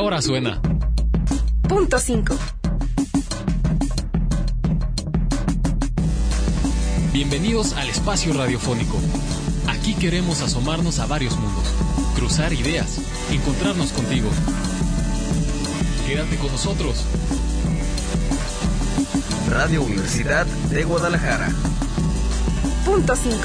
ahora suena. Punto 5. Bienvenidos al espacio radiofónico. Aquí queremos asomarnos a varios mundos, cruzar ideas, encontrarnos contigo. Quédate con nosotros. Radio Universidad de Guadalajara. Punto 5.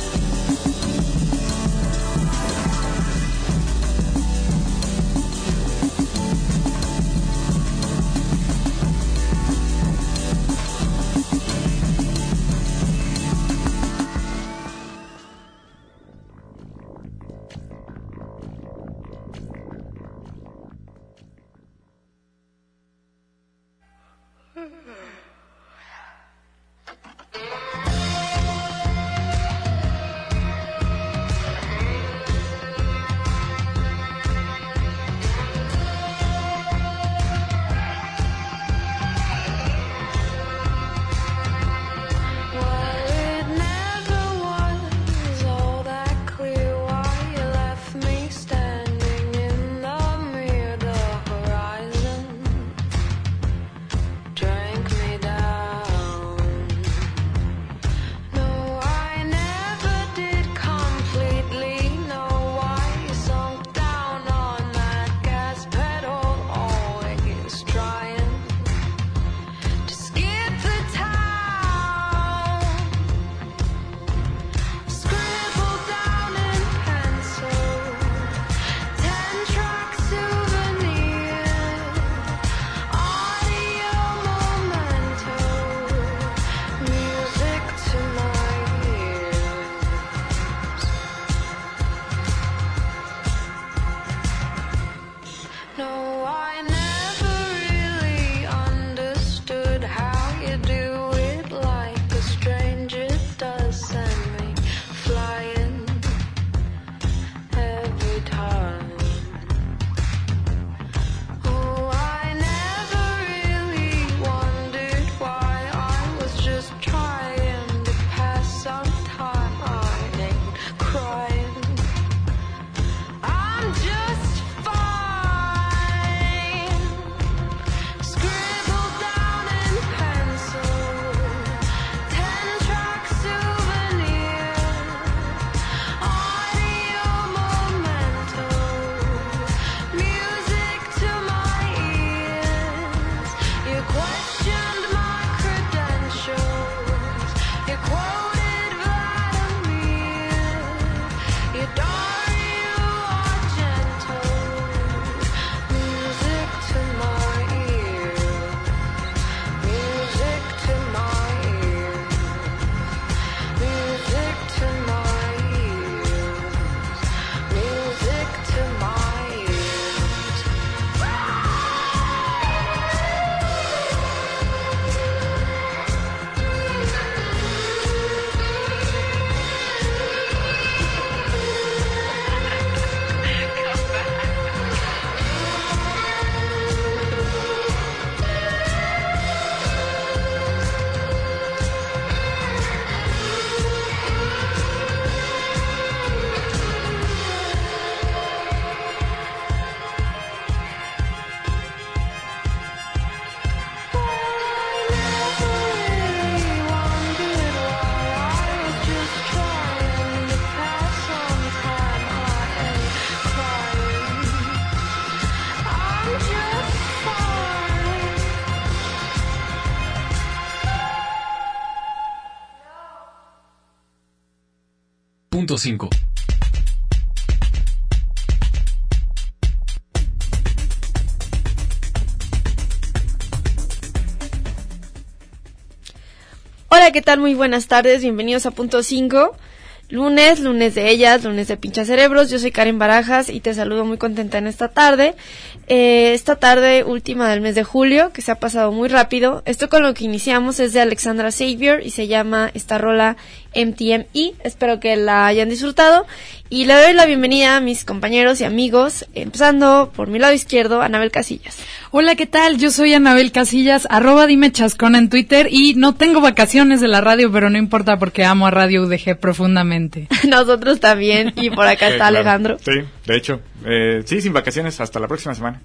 Punto 5. Hola, ¿qué tal? Muy buenas tardes, bienvenidos a Punto 5. Lunes de ellas, lunes de Pincha Cerebros. Yo soy Karen Barajas y te saludo muy contenta en esta tarde. Esta tarde última del mes de julio, que se ha pasado muy rápido. Esto con lo que iniciamos es de Alexandra Xavier y se llama esta rola MTME. Espero que la hayan disfrutado. Y le doy la bienvenida a mis compañeros y amigos, empezando por mi lado izquierdo, Anabel Casillas. Hola, ¿qué tal? Yo soy Anabel Casillas, @dime chascona en Twitter, y no tengo vacaciones de la radio, pero no importa porque amo a Radio UDG profundamente. Nosotros también, y por acá está claro. Alejandro. Sí, de hecho, sí, sin vacaciones hasta la próxima semana.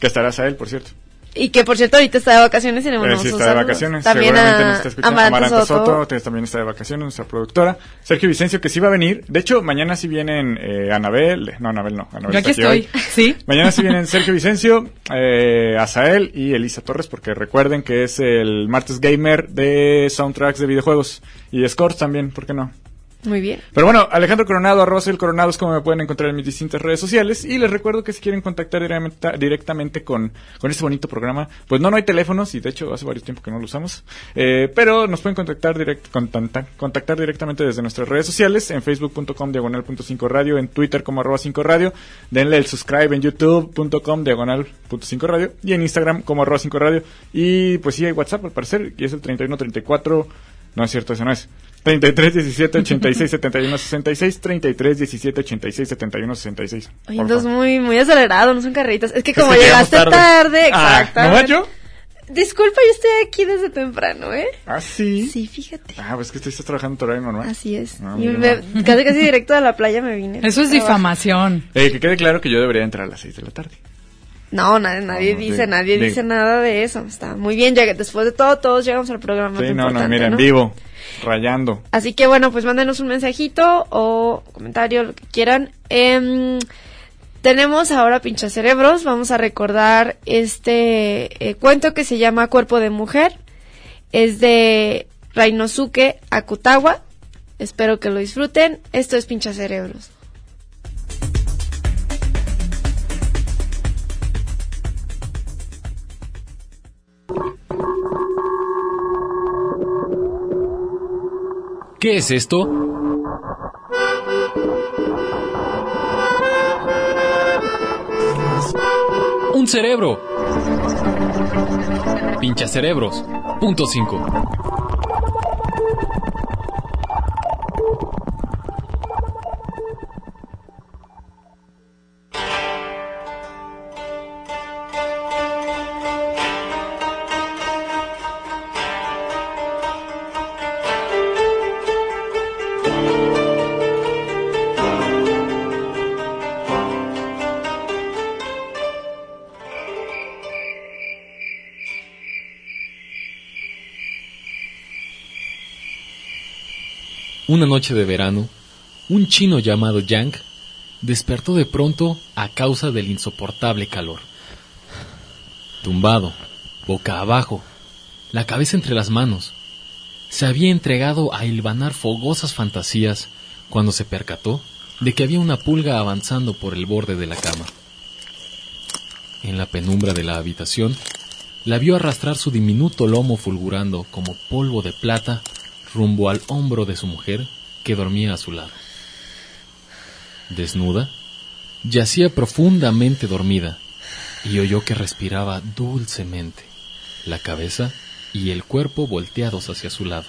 Que estarás a él, por cierto. Y que, por cierto, ahorita está de vacaciones y le mandamos Sí, un está de saludo. vacaciones. También Seguramente nos está escuchando. Amaranta Soto. También está de vacaciones, nuestra productora. Sergio Vicencio, que sí va a venir. De hecho, mañana sí vienen Anabel. No, Anabel no. Anabel Yo aquí está estoy, hoy. ¿sí? Mañana sí vienen Sergio Vicencio, Azael y Elisa Torres, porque recuerden que es el martes gamer de soundtracks de videojuegos. Y scores también, ¿por qué no? Muy bien. Pero bueno, Alejandro Coronado, @el Coronado es como me pueden encontrar en mis distintas redes sociales. Y les recuerdo que si quieren contactar directamente con este bonito programa, pues no hay teléfonos, y de hecho hace varios tiempo que no lo usamos. Pero nos pueden contactar directamente desde nuestras redes sociales, en facebook.com/.5radio, en Twitter como @5radio. Denle el subscribe en youtube.com/.5radio y en Instagram como @5radio. Y pues sí hay WhatsApp al parecer, y es el 3134. No es cierto, eso no es. 33 17 86 71 66, 33 17 86 71 66. Oye, entonces muy acelerado, no son carreritas. Es que como que llegaste llegamos tarde, Ah, exactamente. ¿no yo? Disculpa, yo estoy aquí desde temprano, ¿eh? Ah, sí. Sí, fíjate. Ah, pues que estás trabajando en tu horario normal. Así es. Ah, Y mira. casi directo a la playa me vine. Eso es difamación. Que quede claro que yo debería entrar a las 6 de la tarde. No, nadie dice nada de eso. Está muy bien, ya que después de todo, todos llegamos al programa. Sí, no, importante, mira, en vivo, rayando. Así que bueno, pues mándenos un mensajito o comentario, lo que quieran. Tenemos ahora Pinchacerebros. Vamos a recordar este cuento que se llama Cuerpo de Mujer. Es de Rainosuke Akutawa. Espero que lo disfruten. Esto es Pinchacerebros. ¿Qué es esto? Un cerebro. Pinchacerebros. Punto 5. Una noche de verano, un chino llamado Yang despertó de pronto a causa del insoportable calor. Tumbado, boca abajo, la cabeza entre las manos, se había entregado a hilvanar fogosas fantasías cuando se percató de que había una pulga avanzando por el borde de la cama. En la penumbra de la habitación, la vio arrastrar su diminuto lomo fulgurando como polvo de plata rumbo al hombro de su mujer que dormía a su lado. Desnuda, yacía profundamente dormida y oyó que respiraba dulcemente, la cabeza y el cuerpo volteados hacia su lado.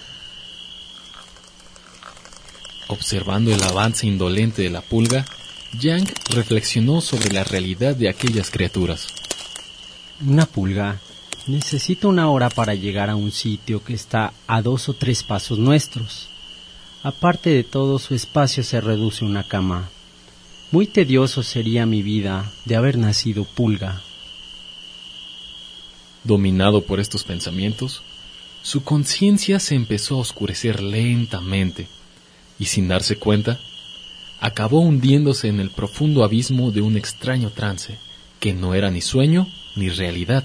Observando el avance indolente de la pulga, Yang reflexionó sobre la realidad de aquellas criaturas. Una pulga necesita 1 hora para llegar a un sitio que está a 2 o 3 pasos nuestros. Aparte de todo, su espacio se reduce a una cama. Muy tedioso sería mi vida de haber nacido pulga. Dominado por estos pensamientos, su conciencia se empezó a oscurecer lentamente y, sin darse cuenta, acabó hundiéndose en el profundo abismo de un extraño trance que no era ni sueño ni realidad.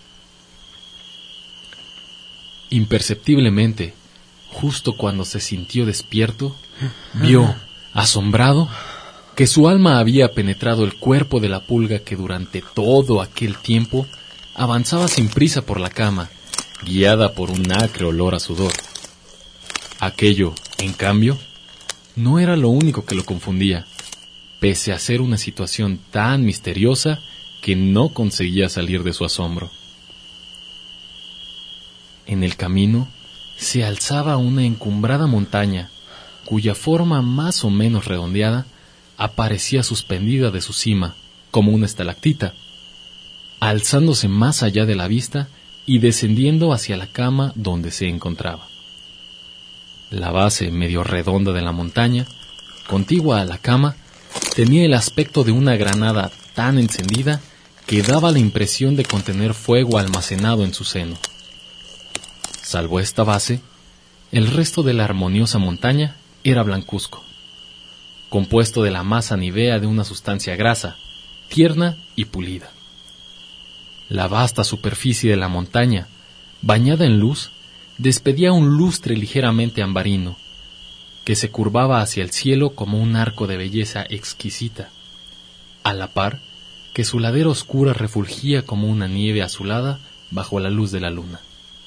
Imperceptiblemente, justo cuando se sintió despierto, vio, asombrado, que su alma había penetrado el cuerpo de la pulga que durante todo aquel tiempo avanzaba sin prisa por la cama, guiada por un acre olor a sudor. Aquello, en cambio, no era lo único que lo confundía, pese a ser una situación tan misteriosa que no conseguía salir de su asombro. En el camino se alzaba una encumbrada montaña, cuya forma más o menos redondeada aparecía suspendida de su cima, como una estalactita, alzándose más allá de la vista y descendiendo hacia la cama donde se encontraba. La base medio redonda de la montaña, contigua a la cama, tenía el aspecto de una granada tan encendida que daba la impresión de contener fuego almacenado en su seno. Salvo esta base, el resto de la armoniosa montaña era blancuzco, compuesto de la masa nívea de una sustancia grasa, tierna y pulida. La vasta superficie de la montaña, bañada en luz, despedía un lustre ligeramente ambarino, que se curvaba hacia el cielo como un arco de belleza exquisita, a la par que su ladera oscura refulgía como una nieve azulada bajo la luz de la luna.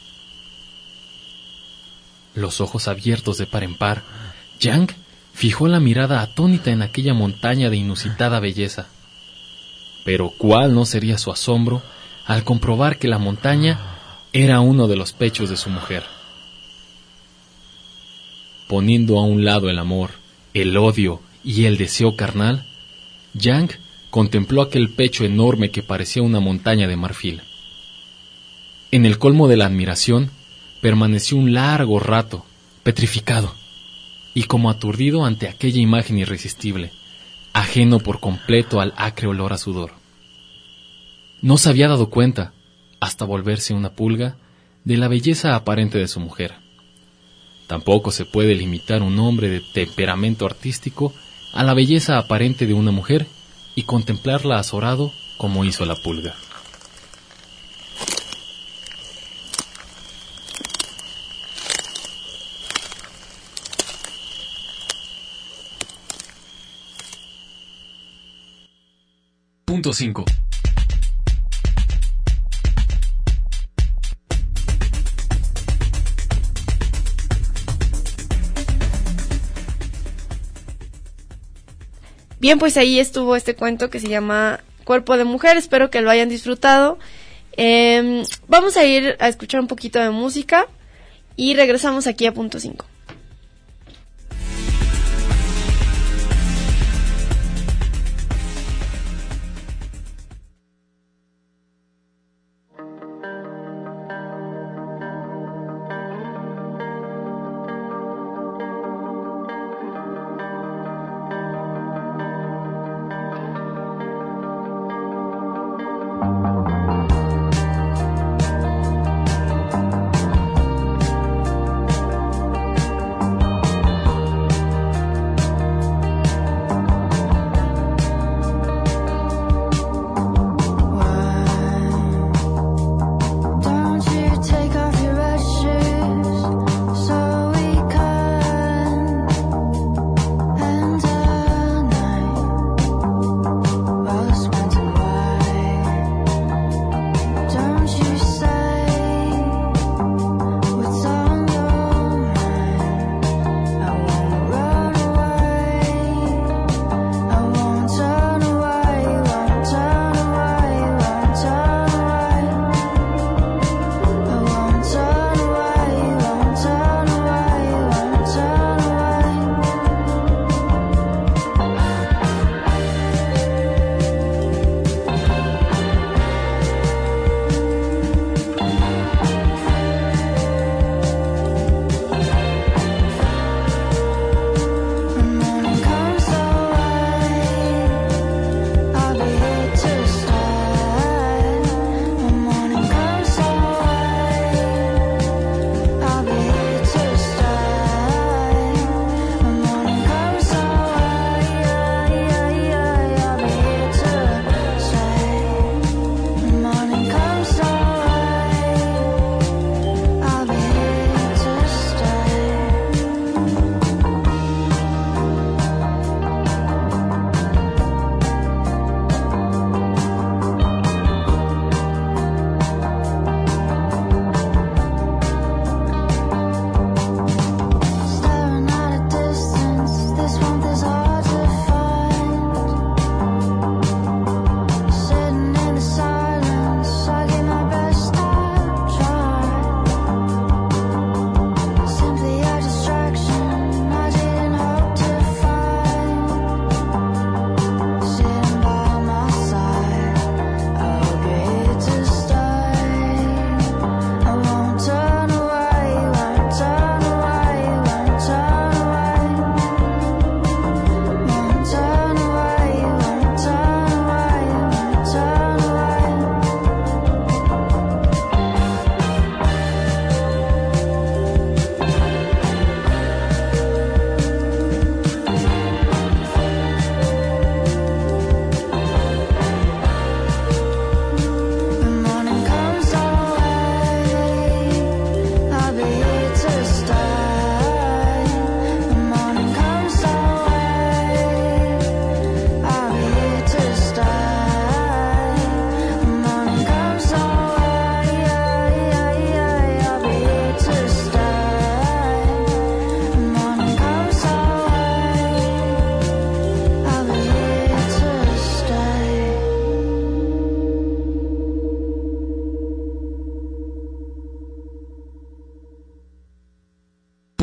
Los ojos abiertos de par en par, Yang fijó la mirada atónita en aquella montaña de inusitada belleza. Pero cuál no sería su asombro al comprobar que la montaña era uno de los pechos de su mujer. Poniendo a un lado el amor, el odio y el deseo carnal, Yang contempló aquel pecho enorme que parecía una montaña de marfil. En el colmo de la admiración, permaneció un largo rato, petrificado, y como aturdido ante aquella imagen irresistible, ajeno por completo al acre olor a sudor. No se había dado cuenta, hasta volverse una pulga, de la belleza aparente de su mujer. Tampoco se puede limitar un hombre de temperamento artístico a la belleza aparente de una mujer y contemplarla azorado como hizo la pulga. Punto 5. Bien, pues ahí estuvo este cuento que se llama Cuerpo de Mujer. Espero que lo hayan disfrutado. Vamos a ir a escuchar un poquito de música y regresamos aquí a Punto 5.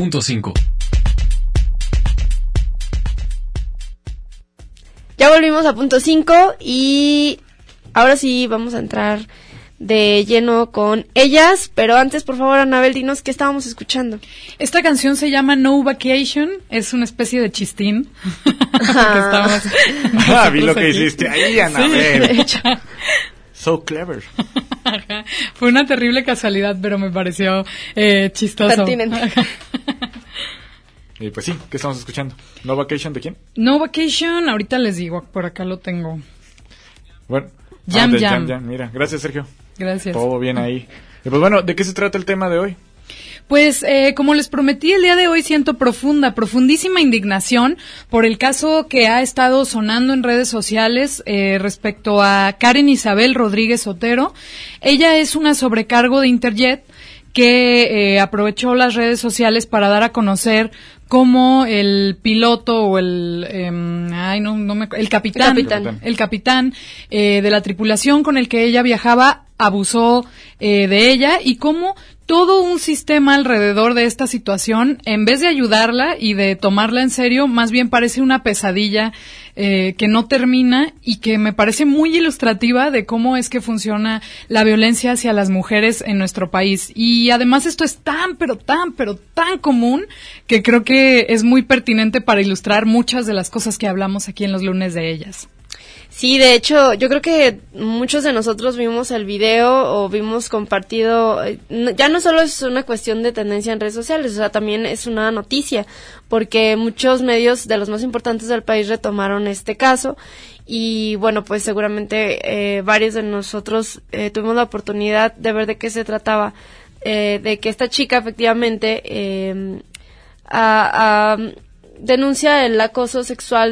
100.5. Ya volvimos a punto 5 y ahora sí vamos a entrar de lleno con ellas, pero antes, por favor, Anabel, dinos qué estábamos escuchando. Esta canción se llama No Vacation, es una especie de chistín. Vi lo que aquí. hiciste ahí, Anabel. De hecho. So clever. Fue una terrible casualidad, pero me pareció chistoso. Pertinente. Y pues sí, ¿qué estamos escuchando? ¿No Vacation de quién? No Vacation, ahorita les digo, por acá lo tengo. Bueno. Jam de Jam. Mira, gracias, Sergio. Gracias. Todo bien ahí. Y pues bueno, ¿de qué se trata el tema de hoy? Pues como les prometí, el día de hoy siento profundísima indignación por el caso que ha estado sonando en redes sociales respecto a Karen Isabel Rodríguez Otero. Ella es una sobrecargo de Interjet que aprovechó las redes sociales para dar a conocer cómo el piloto o el capitán de la tripulación con el que ella viajaba abusó de ella y cómo todo un sistema alrededor de esta situación, en vez de ayudarla y de tomarla en serio, más bien parece una pesadilla que no termina y que me parece muy ilustrativa de cómo es que funciona la violencia hacia las mujeres en nuestro país. Y además esto es tan común que creo que es muy pertinente para ilustrar muchas de las cosas que hablamos aquí en los lunes de ellas. Sí, de hecho, yo creo que muchos de nosotros vimos el video o vimos compartido, ya no solo es una cuestión de tendencia en redes sociales, o sea, también es una noticia, porque muchos medios de los más importantes del país retomaron este caso y bueno, pues seguramente varios de nosotros tuvimos la oportunidad de ver de qué se trataba, de que esta chica efectivamente denuncia el acoso sexual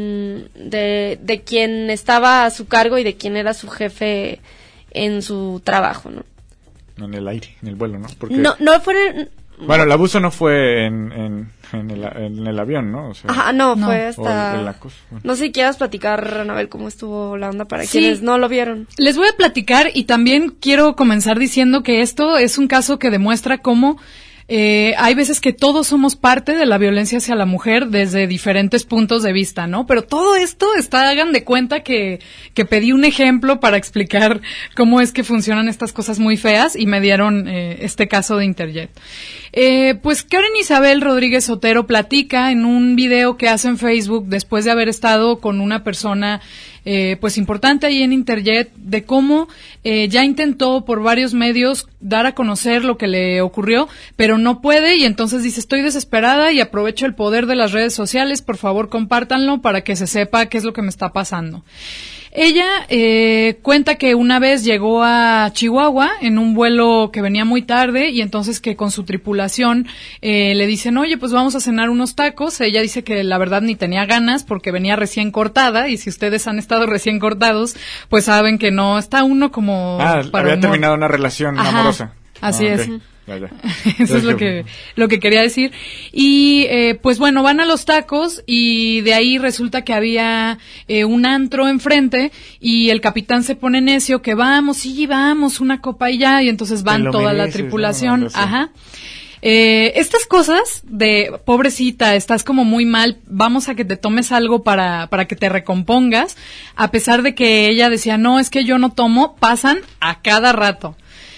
de quien estaba a su cargo y de quien era su jefe en su trabajo, ¿no? En el aire, en el vuelo, ¿no? Porque, no fue bueno, el abuso no fue en el avión, ¿no? O sea, ajá, no, fue hasta... el acoso. Bueno. No sé si quieras platicar, Anabel, cómo estuvo la onda para Sí. quienes no lo vieron. Les voy a platicar y también quiero comenzar diciendo que esto es un caso que demuestra cómo hay veces que todos somos parte de la violencia hacia la mujer desde diferentes puntos de vista, ¿no? Pero todo esto hagan de cuenta que pedí un ejemplo para explicar cómo es que funcionan estas cosas muy feas y me dieron este caso de Interjet. Pues Karen Isabel Rodríguez Otero platica en un video que hace en Facebook después de haber estado con una persona pues importante ahí en Interjet, de cómo ya intentó por varios medios dar a conocer lo que le ocurrió, pero no puede y entonces dice, estoy desesperada y aprovecho el poder de las redes sociales, por favor compártanlo para que se sepa qué es lo que me está pasando. Ella cuenta que una vez llegó a Chihuahua en un vuelo que venía muy tarde y entonces que con su tripulación le dicen, oye, pues vamos a cenar unos tacos. Ella dice que la verdad ni tenía ganas porque venía recién cortada y si ustedes han estado recién cortados, pues saben que no está uno como para había humor. terminado una relación amorosa. Así es. Okay. Ya. Eso es lo que quería decir. Y pues bueno, van a los tacos y de ahí resulta que había un antro enfrente y el capitán se pone necio que vamos, una copa y ya, y entonces van toda la tripulación. ¿no? Ajá. Estas cosas de pobrecita, estás como muy mal, vamos a que te tomes algo para que te recompongas, a pesar de que ella decía, no, es que yo no tomo, pasan a cada rato.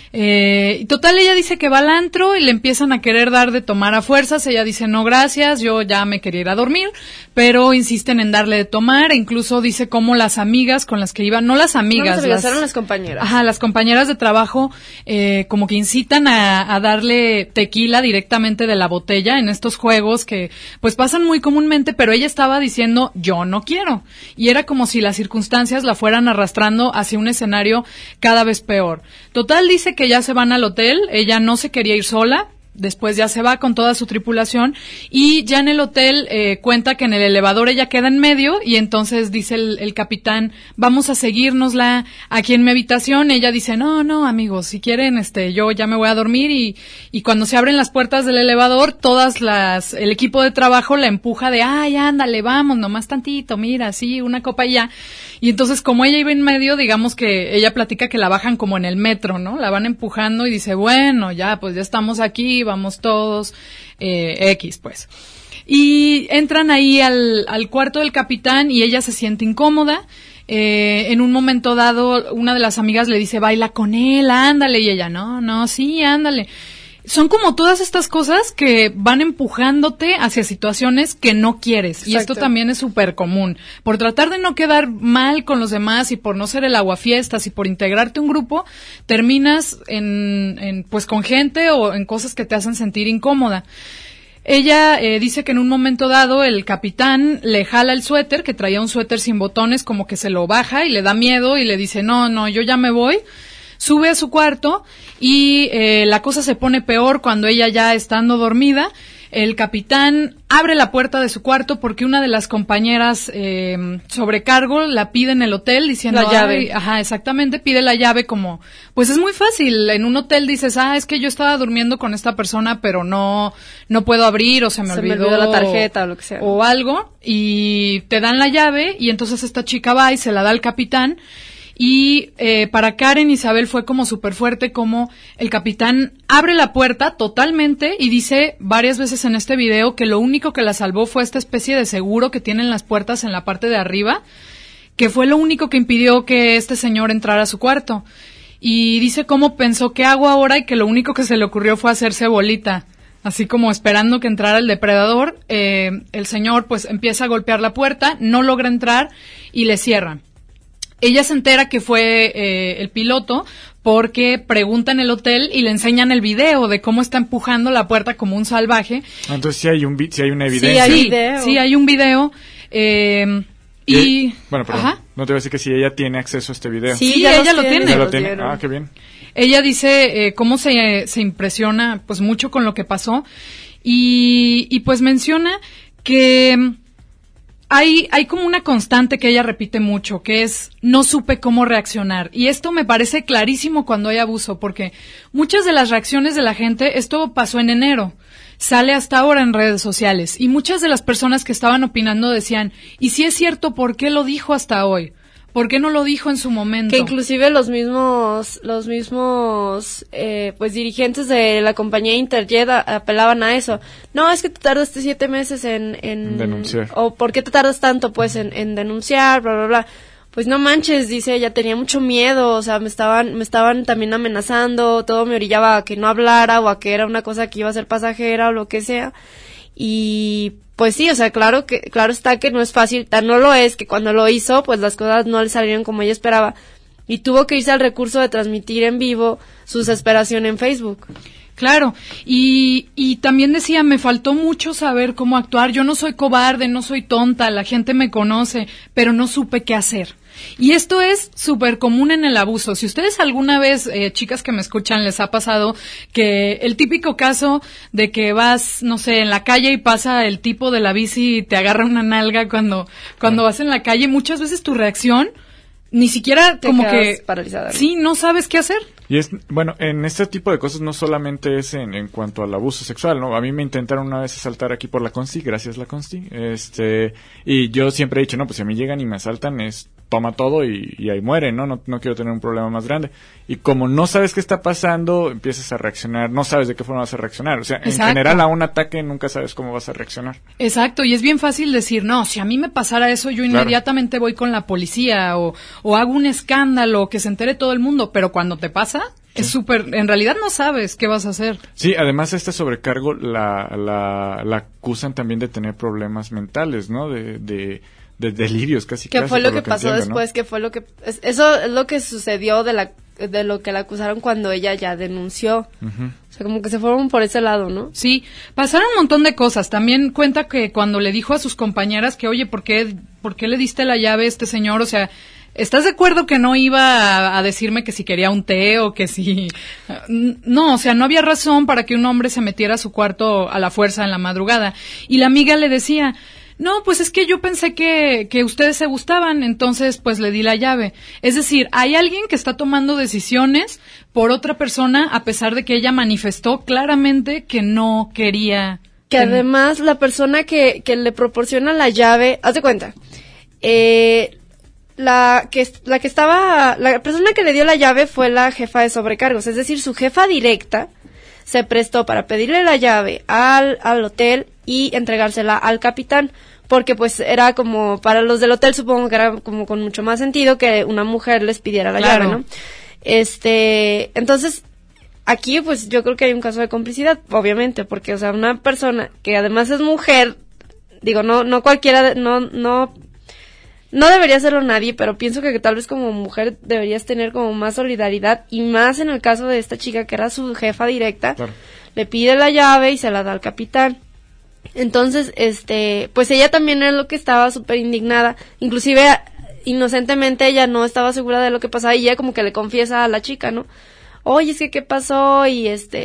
Total, ella dice que va al antro y le empiezan a querer dar de tomar a fuerzas. Ella dice, no gracias, yo ya me quería ir a dormir, pero insisten en darle de tomar, e incluso dice cómo las amigas con las que iban, no las amigas, eran las compañeras. Ajá, las compañeras de trabajo, como que incitan a darle tequila directamente de la botella en estos juegos que pues pasan muy comúnmente, pero ella estaba diciendo, yo no quiero, y era como si las circunstancias la fueran arrastrando hacia un escenario cada vez peor. Total, dice que ya se van al hotel, ella no se quería ir sola, después ya se va con toda su tripulación y ya en el hotel cuenta que en el elevador ella queda en medio y entonces dice el capitán, vamos a seguírnosla aquí en mi habitación. Ella dice, no amigos, si quieren yo ya me voy a dormir y cuando se abren las puertas del elevador el equipo de trabajo la empuja de, ay, ándale, vamos, nomás tantito, mira, sí, una copa y ya. Y entonces como ella iba en medio, digamos que ella platica que la bajan como en el metro, ¿no? La van empujando y dice, bueno, ya, pues ya estamos aquí, vamos todos, X, pues. Y entran ahí al cuarto del capitán y ella se siente incómoda. En un momento dado, una de las amigas le dice, baila con él, ándale, y ella, no, sí, ándale. Son como todas estas cosas que van empujándote hacia situaciones que no quieres. Exacto. Y esto también es súper común. Por tratar de no quedar mal con los demás y por no ser el aguafiestas y por integrarte a un grupo, terminas pues con gente o en cosas que te hacen sentir incómoda. Ella dice que en un momento dado el capitán le jala el suéter, que traía un suéter sin botones, como que se lo baja y le da miedo y le dice, no, yo ya me voy. Sube a su cuarto y la cosa se pone peor cuando ella ya estando dormida. El capitán abre la puerta de su cuarto porque una de las compañeras sobrecargo la pide en el hotel diciendo la llave. Ajá, exactamente, pide la llave como, pues es muy fácil, en un hotel dices, es que yo estaba durmiendo con esta persona pero no puedo abrir o se me olvidó la tarjeta o lo que sea. O algo, y te dan la llave y entonces esta chica va y se la da al capitán. Y para Karen Isabel fue como súper fuerte, como el capitán abre la puerta totalmente y dice varias veces en este video que lo único que la salvó fue esta especie de seguro que tienen las puertas en la parte de arriba, que fue lo único que impidió que este señor entrara a su cuarto. Y dice cómo pensó, ¿qué hago ahora? Y que lo único que se le ocurrió fue hacerse bolita, así como esperando que entrara el depredador. El señor pues empieza a golpear la puerta, no logra entrar y le cierran. Ella se entera que fue el piloto porque pregunta en el hotel y le enseñan el video de cómo está empujando la puerta como un salvaje. Entonces sí hay una evidencia. Sí, hay un video. Bueno, perdón. Ajá. No te voy a decir que si ella tiene acceso a este video. Sí, ella lo tiene. ¿Ya lo tiene? Qué bien. Ella dice cómo se impresiona pues mucho con lo que pasó y pues menciona que hay como una constante que ella repite mucho, que es no supe cómo reaccionar. Y esto me parece clarísimo cuando hay abuso, porque muchas de las reacciones de la gente, esto pasó en enero, sale hasta ahora en redes sociales, y muchas de las personas que estaban opinando decían, y si es cierto, ¿por qué lo dijo hasta hoy? ¿Por qué no lo dijo en su momento? Que inclusive los mismos pues dirigentes de la compañía Interjet apelaban a eso. No, es que te tardaste 7 meses en denunciar. O ¿por qué te tardas tanto pues en denunciar, bla, bla, bla? Pues no manches, dice ella, tenía mucho miedo, o sea, me estaban también amenazando, todo me orillaba a que no hablara o a que era una cosa que iba a ser pasajera o lo que sea. Y pues sí, o sea, claro está que no es fácil, tan no lo es, que cuando lo hizo, pues las cosas no le salieron como ella esperaba. Y tuvo que irse al recurso de transmitir en vivo su desesperación en Facebook. Claro, y también decía, me faltó mucho saber cómo actuar, yo no soy cobarde, no soy tonta, la gente me conoce, pero no supe qué hacer. Y esto es súper común en el abuso. Si ustedes alguna vez, chicas que me escuchan, les ha pasado que el típico caso de que vas, no sé, en la calle y pasa el tipo de la bici y te agarra una nalga cuando vas en la calle, muchas veces tu reacción ni siquiera te como quedas que paralizada, ¿no? Sí, no sabes qué hacer. Y en este tipo de cosas no solamente es en cuanto al abuso sexual, ¿no? A mí me intentaron una vez asaltar aquí por la Consti, gracias la Consti, y yo siempre he dicho, no, pues si a mí llegan y me asaltan toma todo y ahí muere, ¿no? No quiero tener un problema más grande. Y como no sabes qué está pasando, empiezas a reaccionar, no sabes de qué forma vas a reaccionar. O sea, Exacto. En general a un ataque nunca sabes cómo vas a reaccionar. Exacto, y es bien fácil decir, no, si a mí me pasara eso, yo inmediatamente voy con la policía o hago un escándalo, que se entere todo el mundo, pero cuando te pasa, es súper, en realidad no sabes qué vas a hacer. Sí, además este sobrecargo la acusan también de tener problemas mentales, ¿no? De delirios casi. ¿Qué fue lo que pasó entiendo, después? ¿no? ¿Qué fue lo que eso es lo que sucedió de lo que la acusaron cuando ella ya denunció? Uh-huh. O sea, como que se fueron por ese lado, ¿no? Sí, pasaron un montón de cosas. También cuenta que cuando le dijo a sus compañeras que, oye, ¿por qué le diste la llave a este señor? O sea, ¿estás de acuerdo que no iba a decirme que si quería un té o que si... No, o sea, no había razón para que un hombre se metiera a su cuarto a la fuerza en la madrugada. Y la amiga le decía, no, pues es que yo pensé que ustedes se gustaban, entonces pues le di la llave. Es decir, hay alguien que está tomando decisiones por otra persona a pesar de que ella manifestó claramente que no quería... Que además la persona que le proporciona la llave, haz de cuenta, la persona que le dio la llave fue la jefa de sobrecargos, es decir, su jefa directa se prestó para pedirle la llave al hotel y entregársela al capitán, porque pues era como, para los del hotel supongo que era como con mucho más sentido que una mujer les pidiera la llave, ¿no? Entonces, aquí pues yo creo que hay un caso de complicidad, obviamente, porque, o sea, una persona que además es mujer, digo, no cualquiera, no debería hacerlo nadie, pero pienso que tal vez como mujer deberías tener como más solidaridad, y más en el caso de esta chica que era su jefa directa, claro. Le pide la llave y se la da al capitán. Entonces, pues ella también es lo que estaba súper indignada, inclusive inocentemente ella no estaba segura de lo que pasaba y ella como que le confiesa a la chica, ¿no? Oye, es que ¿qué pasó? Y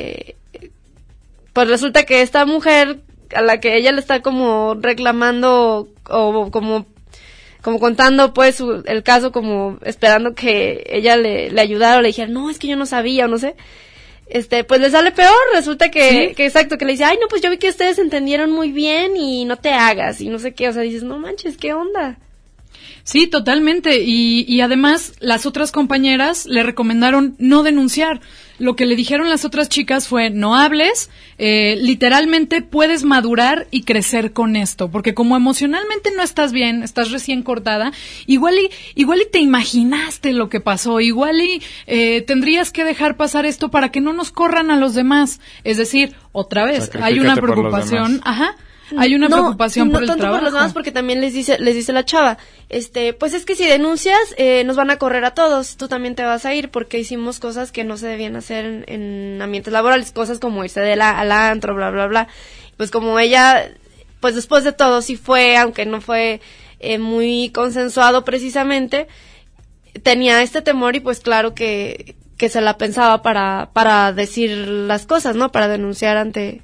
pues resulta que esta mujer a la que ella le está como reclamando o como contando pues el caso, como esperando que ella le ayudara o le dijera, no, es que yo no sabía o no sé, pues le sale peor. Resulta que exacto, que le dice, ay, no, pues yo vi que ustedes se entendieron muy bien y no te hagas y no sé qué, o sea, dices, no manches, ¿qué onda? Sí, totalmente, y además las otras compañeras le recomendaron no denunciar. Lo que le dijeron las otras chicas fue, no hables, literalmente puedes madurar y crecer con esto, porque como emocionalmente no estás bien, estás recién cortada, igual y te imaginaste lo que pasó, igual y tendrías que dejar pasar esto para que no nos corran a los demás. Es decir, otra vez, hay una preocupación, hay una preocupación por el trabajo. No tanto por los demás, porque también les dice la chava, pues es que si denuncias, nos van a correr a todos, tú también te vas a ir, porque hicimos cosas que no se debían hacer en ambientes laborales, cosas como irse al antro, bla, bla, bla. Pues como ella, pues después de todo sí fue, aunque no fue muy consensuado precisamente, tenía este temor y pues claro que se la pensaba para decir las cosas, ¿no? Para denunciar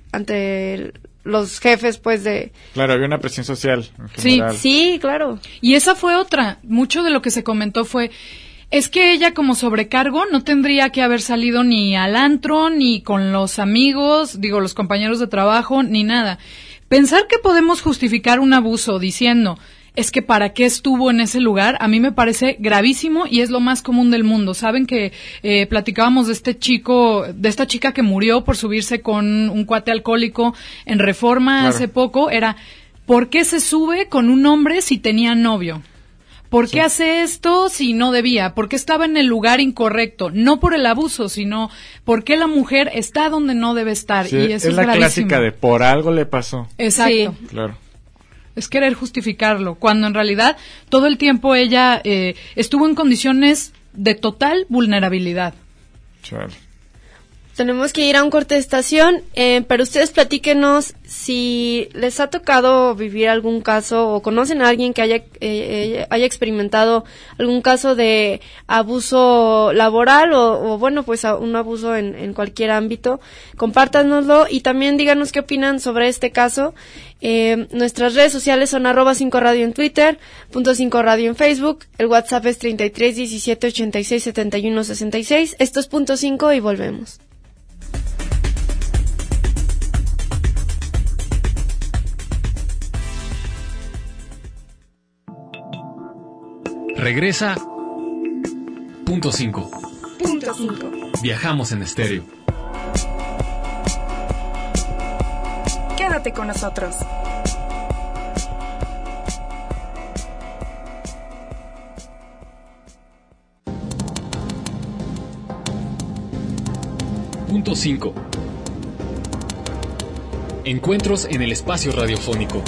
ante los jefes, pues, de... Claro, había una presión social en general. Sí, claro. Y esa fue otra. Mucho de lo que se comentó fue, es que ella como sobrecargo no tendría que haber salido ni al antro, ni con los amigos, digo, los compañeros de trabajo, ni nada. Pensar que podemos justificar un abuso diciendo, es que para qué estuvo en ese lugar, a mí me parece gravísimo y es lo más común del mundo. Saben que platicábamos de esta chica que murió por subirse con un cuate alcohólico en Reforma hace poco. Era, ¿por qué se sube con un hombre si tenía novio? ¿Por qué hace esto si no debía? ¿Por qué estaba en el lugar incorrecto? No por el abuso, sino por qué la mujer está donde no debe estar. Sí, y eso es la gravísimo. Clásica de por algo le pasó. Exacto. Sí. Claro. Es querer justificarlo, cuando en realidad todo el tiempo ella estuvo en condiciones de total vulnerabilidad. Chale. Tenemos que ir a un corte de estación, pero ustedes platíquenos si les ha tocado vivir algún caso o conocen a alguien que haya experimentado algún caso de abuso laboral o bueno, pues un abuso en cualquier ámbito. Compártanoslo y también díganos qué opinan sobre este caso. Nuestras redes sociales son @5radio en Twitter, .5radio en Facebook, el WhatsApp es 33 17 86 71 66. Esto es .5 y volvemos. Regresa .5. Viajamos en estéreo. Quédate con nosotros. .5. Encuentros en el espacio radiofónico.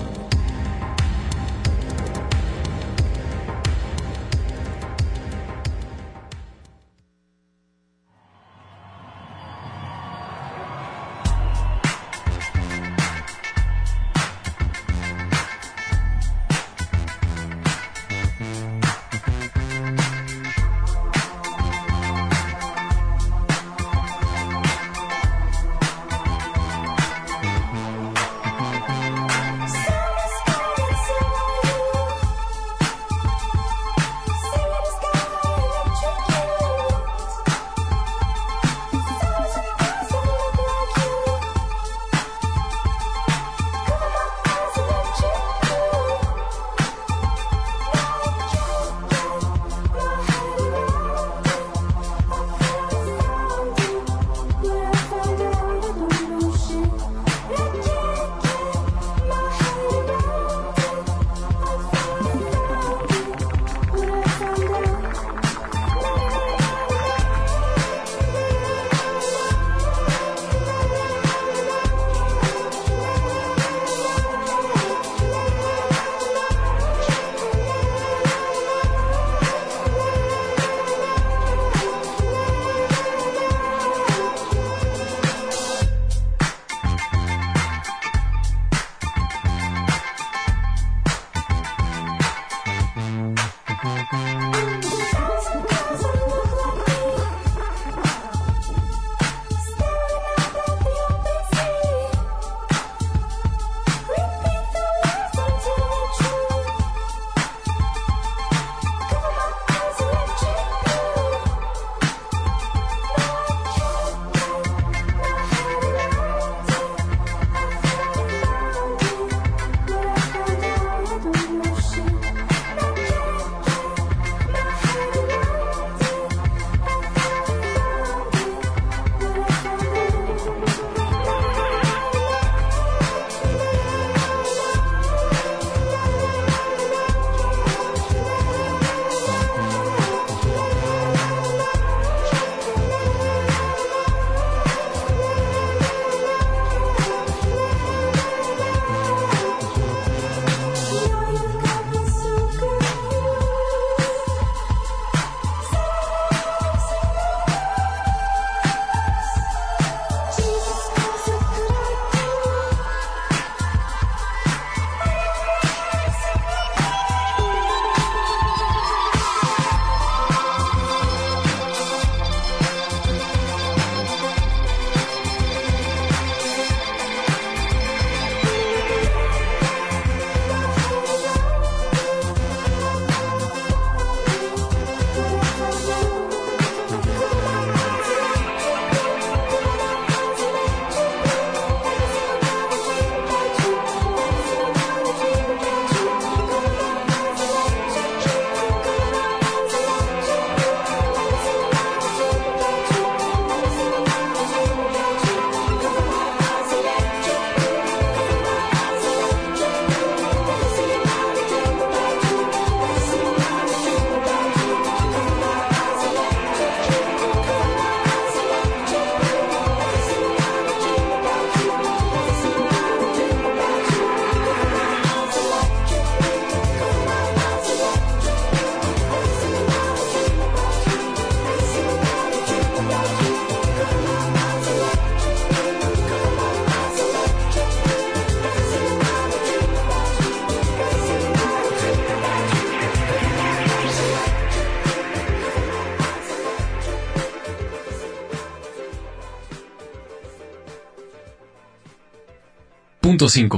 100.5.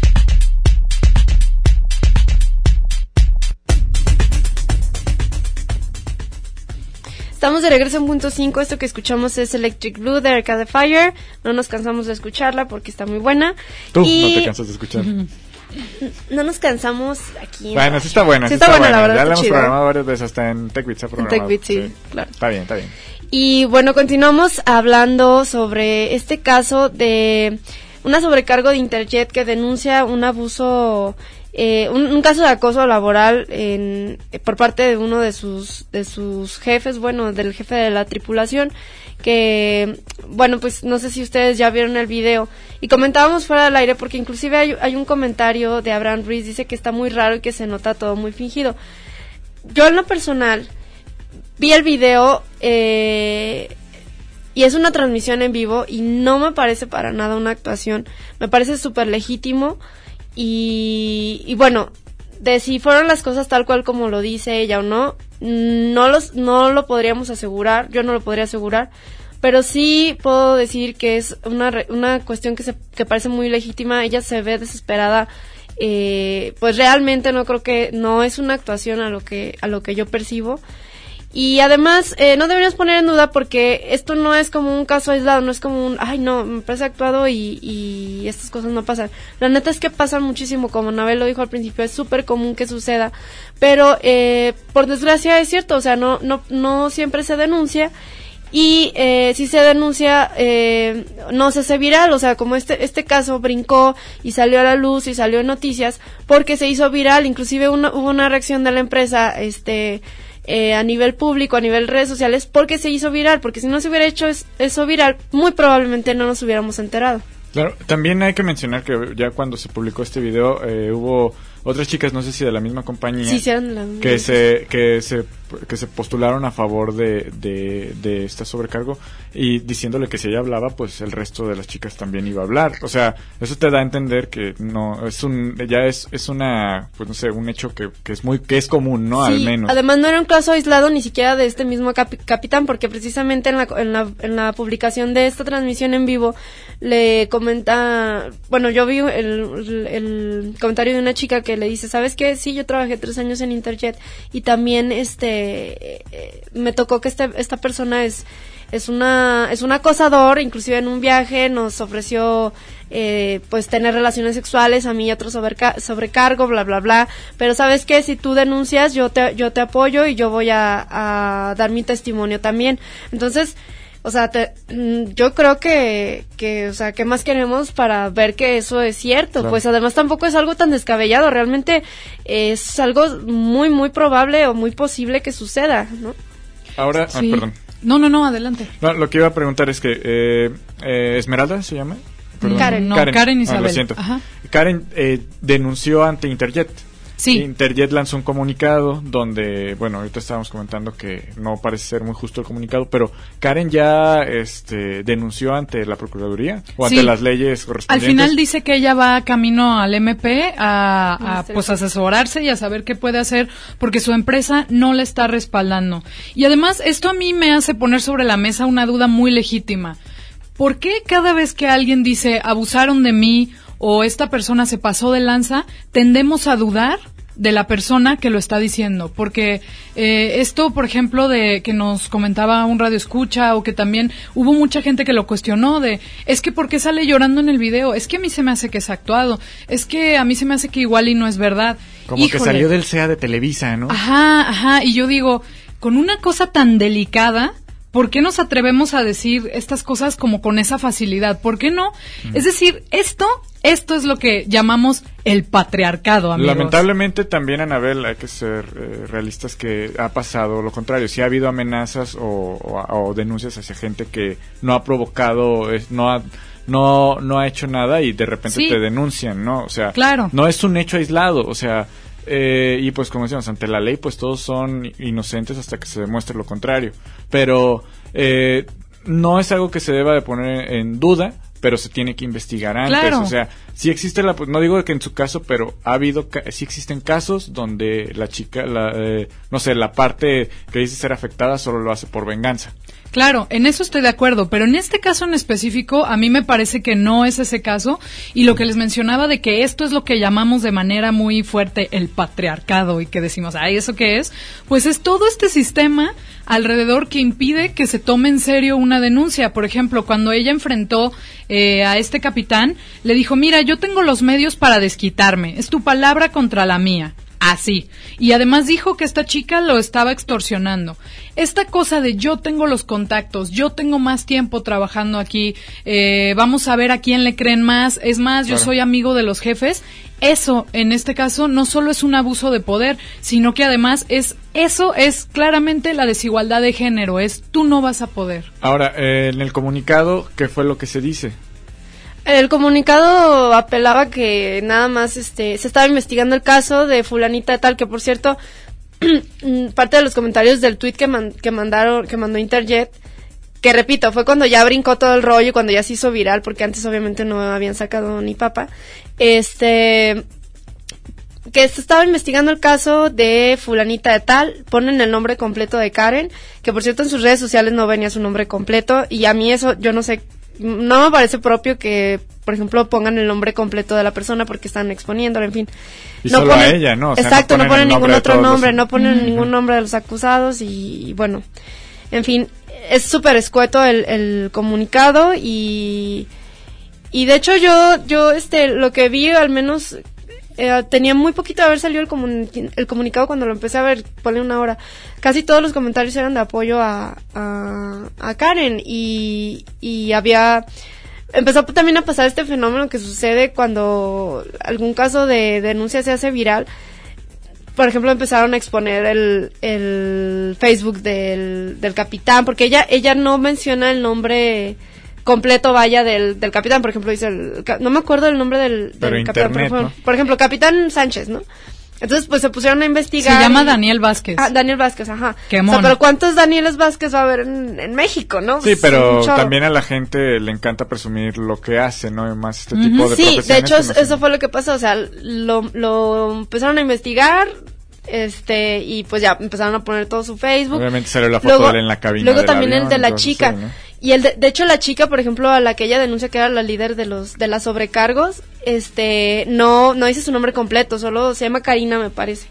Estamos de regreso en punto 5. Esto que escuchamos es Electric Blue de Arcade Fire. No nos cansamos de escucharla porque está muy buena. Tú no te cansas de escuchar. No nos cansamos aquí. Bueno, sí está buena. Sí está buena, la verdad. Ya la hemos chida. programado varias veces, hasta en TechBits ha programado. En TechBits, sí, claro. Está bien, está bien. Y bueno, continuamos hablando sobre este caso de una sobrecargo de Interjet que denuncia un abuso, un caso de acoso laboral por parte de uno de sus jefes, bueno, del jefe de la tripulación, que, bueno, pues no sé si ustedes ya vieron el video y comentábamos fuera del aire porque inclusive hay un comentario de Abraham Ruiz, dice que está muy raro y que se nota todo muy fingido. Yo en lo personal vi el video y es una transmisión en vivo y no me parece para nada una actuación, me parece súper legítimo y bueno, de si fueron las cosas tal cual como lo dice ella o no, no lo podríamos asegurar, yo no lo podría asegurar, pero sí puedo decir que es una cuestión que parece muy legítima. Ella se ve desesperada, pues realmente no creo que no es una actuación a lo que yo percibo. Y además, no deberíamos poner en duda porque esto no es como un caso aislado, no es como ay no, me parece actuado y estas cosas no pasan. La neta es que pasan muchísimo, como Anabel lo dijo al principio, es súper común que suceda, pero por desgracia es cierto, o sea, no siempre se denuncia y si se denuncia no se hace viral, o sea, como este caso brincó y salió a la luz y salió en noticias porque se hizo viral, inclusive hubo una reacción de la empresa, a nivel público, a nivel redes sociales, porque se hizo viral, porque si no se hubiera hecho eso viral, muy probablemente no nos hubiéramos enterado. Claro, también hay que mencionar que ya cuando se publicó este video hubo otras chicas, no sé si de la misma compañía, sí, la que se postularon a favor de esta sobrecargo y diciéndole que si ella hablaba, pues el resto de las chicas también iba a hablar. O sea, eso te da a entender que no es una, pues no sé, un hecho que es común, ¿no? Sí, al menos. Además no era un caso aislado ni siquiera de este mismo capitán, porque precisamente en la publicación de esta transmisión en vivo le comenta, bueno, yo vi el comentario de una chica que le dice, ¿sabes qué? Sí, yo trabajé 3 años en Interjet y también me tocó que esta persona es un acosador, inclusive en un viaje nos ofreció pues tener relaciones sexuales a mí y otro sobrecargo, bla bla bla, pero ¿sabes qué? Si tú denuncias, yo te apoyo y yo voy a dar mi testimonio también. Entonces, o sea, yo creo que, o sea, ¿qué más queremos para ver que eso es cierto? Claro. Pues además tampoco es algo tan descabellado, realmente es algo muy, muy probable o muy posible que suceda, ¿no? Ahora, sí. Perdón. No, adelante. No, lo que iba a preguntar es que, ¿Esmeralda se llama? Perdón. Karen Isabel. Lo siento. Ajá. Karen denunció ante Interjet. Sí. Interjet lanzó un comunicado donde, bueno, ahorita estábamos comentando que no parece ser muy justo el comunicado, pero Karen ya denunció ante la Procuraduría o ante las leyes correspondientes. Al final dice que ella va camino al MP a pues asesorarse y a saber qué puede hacer porque su empresa no le está respaldando. Y además esto a mí me hace poner sobre la mesa una duda muy legítima. ¿Por qué cada vez que alguien dice abusaron de mí o esta persona se pasó de lanza, tendemos a dudar de la persona que lo está diciendo? Porque esto, por ejemplo, de que nos comentaba un radio escucha o que también hubo mucha gente que lo cuestionó es que ¿por qué sale llorando en el video? Es que a mí se me hace que es actuado, es que a mí se me hace que igual y no es verdad. Como Híjole. Que salió del CEA de Televisa, ¿no? Ajá, y yo digo, con una cosa tan delicada, ¿por qué nos atrevemos a decir estas cosas como con esa facilidad? ¿Por qué no? Es decir, esto es lo que llamamos el patriarcado, amigos. Lamentablemente también, Anabel, hay que ser realistas que ha pasado lo contrario. Sí ha habido amenazas o denuncias hacia gente que no ha provocado, no ha hecho nada y de repente te denuncian, ¿no? O sea, claro. No es un hecho aislado, o sea... y pues como decíamos, ante la ley pues todos son inocentes hasta que se demuestre lo contrario, pero no es algo que se deba de poner en duda, pero se tiene que investigar antes. Claro. O sea, sí existe no digo que en su caso, pero sí existen casos donde la chica, no sé, la parte que dice ser afectada solo lo hace por venganza. Claro, en eso estoy de acuerdo, pero en este caso en específico a mí me parece que no es ese caso, y lo que les mencionaba de que esto es lo que llamamos de manera muy fuerte el patriarcado, y que decimos, ay, ¿eso qué es? Pues es todo este sistema alrededor que impide que se tome en serio una denuncia. Por ejemplo, cuando ella enfrentó a este capitán, le dijo, mira, yo tengo los medios para desquitarme, es tu palabra contra la mía. Así. Y además dijo que esta chica lo estaba extorsionando. Esta cosa de yo tengo los contactos, yo tengo más tiempo trabajando aquí, vamos a ver a quién le creen más, es más, yo soy amigo de los jefes. Eso, en este caso, no solo es un abuso de poder, sino que además eso es claramente la desigualdad de género, es tú no vas a poder. Ahora, en el comunicado, ¿qué fue lo que se dice? El comunicado apelaba que nada más se estaba investigando el caso de fulanita de tal, que por cierto, parte de los comentarios del tweet que mandó Interjet, que repito, fue cuando ya brincó todo el rollo, cuando ya se hizo viral, porque antes obviamente no habían sacado ni papa, que se estaba investigando el caso de fulanita de tal, ponen el nombre completo de Karen, que por cierto en sus redes sociales no venía su nombre completo, y a mí eso, yo no sé, no me parece propio que, por ejemplo, pongan el nombre completo de la persona porque están exponiéndolo, en fin. Y no solo ponen, a ella, ¿no? O sea, exacto, no ponen ningún otro nombre, no ponen ningún nombre de los acusados y bueno, en fin, es súper escueto el comunicado y de hecho yo lo que vi al menos tenía muy poquito de haber salido el comunicado cuando lo empecé a ver, ponle una hora. Casi todos los comentarios eran de apoyo a Karen y empezó también a pasar este fenómeno que sucede cuando algún caso de denuncia se hace viral. Por ejemplo, empezaron a exponer el Facebook del capitán, porque ella no menciona el nombre completo, vaya, del capitán. Por ejemplo, dice no me acuerdo el nombre del capitán, por ejemplo, Capitán Sánchez, ¿no? Entonces, pues se pusieron a investigar. Se llama Daniel Vázquez. Daniel Vázquez, ajá. Qué mono. O sea, pero ¿cuántos Danieles Vázquez va a haber en México, no? Sí, pero también a la gente le encanta presumir lo que hace, ¿no? Y más este tipo de profesiones. Sí, de hecho, eso fue lo que pasó. O sea, lo empezaron a investigar, y pues ya empezaron a poner todo su Facebook. Obviamente salió la foto de él en la cabina. Luego también avión, el de la chica. Sí, ¿no? Y de hecho la chica, por ejemplo, a la que ella denuncia que era la líder de las sobrecargos, no dice su nombre completo, solo se llama Karina, me parece.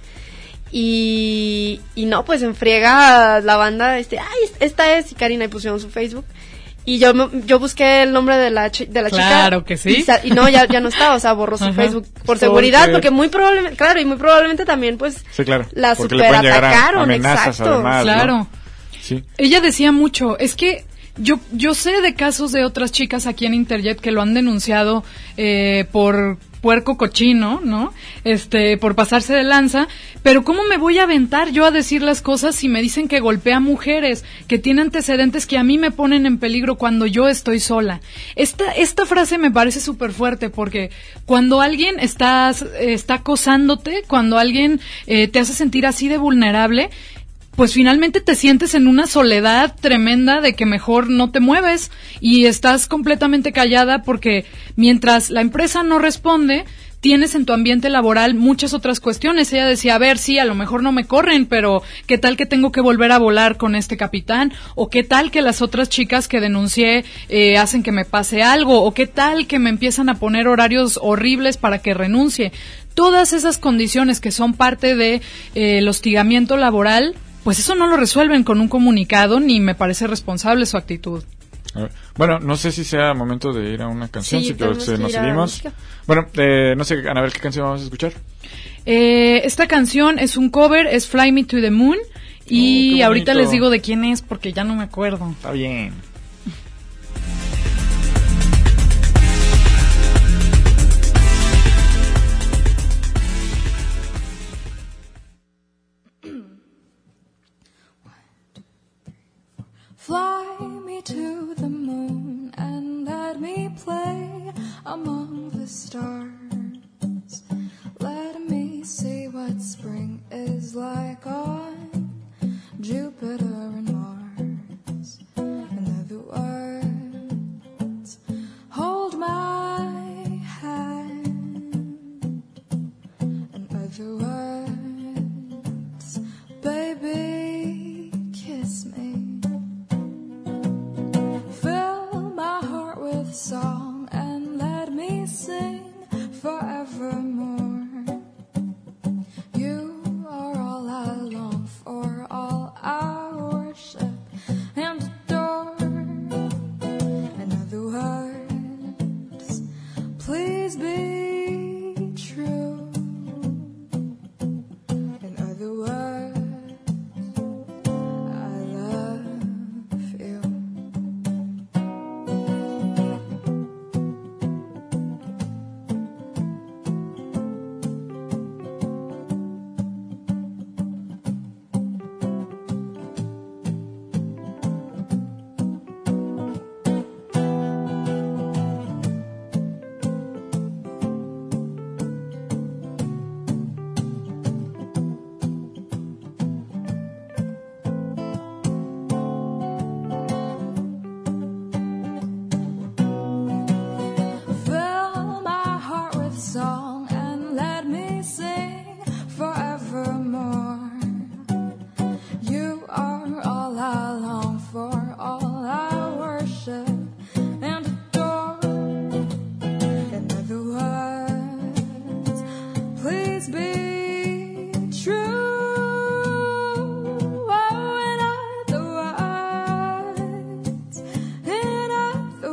Y no, pues enfriega la banda, esta es, y Karina, y pusieron su Facebook. Y yo busqué el nombre de la chica. Claro que sí. Y no, ya no estaba, o sea, borró su Facebook por seguridad, porque muy probablemente también, pues, sí, claro, la porque le pueden llegar superatacaron, amenazas, exacto. Además, claro. ¿no? Sí. Ella decía mucho, es que yo sé de casos de otras chicas aquí en Interjet que lo han denunciado por puerco cochino, ¿no? Por pasarse de lanza, pero ¿cómo me voy a aventar yo a decir las cosas si me dicen que golpea mujeres, que tiene antecedentes que a mí me ponen en peligro cuando yo estoy sola? Esta frase me parece súper fuerte porque cuando alguien está acosándote, cuando alguien te hace sentir así de vulnerable, pues finalmente te sientes en una soledad tremenda de que mejor no te mueves y estás completamente callada porque mientras la empresa no responde, tienes en tu ambiente laboral muchas otras cuestiones. Ella decía, a ver, sí, a lo mejor no me corren, pero ¿qué tal que tengo que volver a volar con este capitán? ¿O qué tal que las otras chicas que denuncié hacen que me pase algo? ¿O qué tal que me empiezan a poner horarios horribles para que renuncie? Todas esas condiciones que son parte de el hostigamiento laboral, pues eso no lo resuelven con un comunicado, ni me parece responsable su actitud. Bueno, no sé si sea momento de ir a una canción, sí, si nos seguimos. Bueno, no sé, Anabel, ¿qué canción vamos a escuchar? Esta canción es un cover, es Fly Me to the Moon, y ahorita les digo de quién es porque ya no me acuerdo. Está bien. Fly me to the moon and let me play among the stars. Let me see what spring is like on Jupiter and Mars. In other words, hold my hand. please be true. In other words, I love you. Fill my heart with song and let me sing forevermore. You are all I long for, all I worship and adore. In other words, please be true. Oh, in other words, in other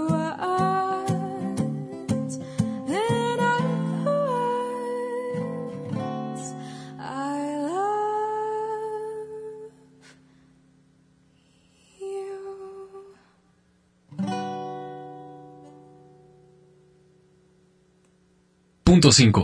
words, in other words, I love you. Punto 5.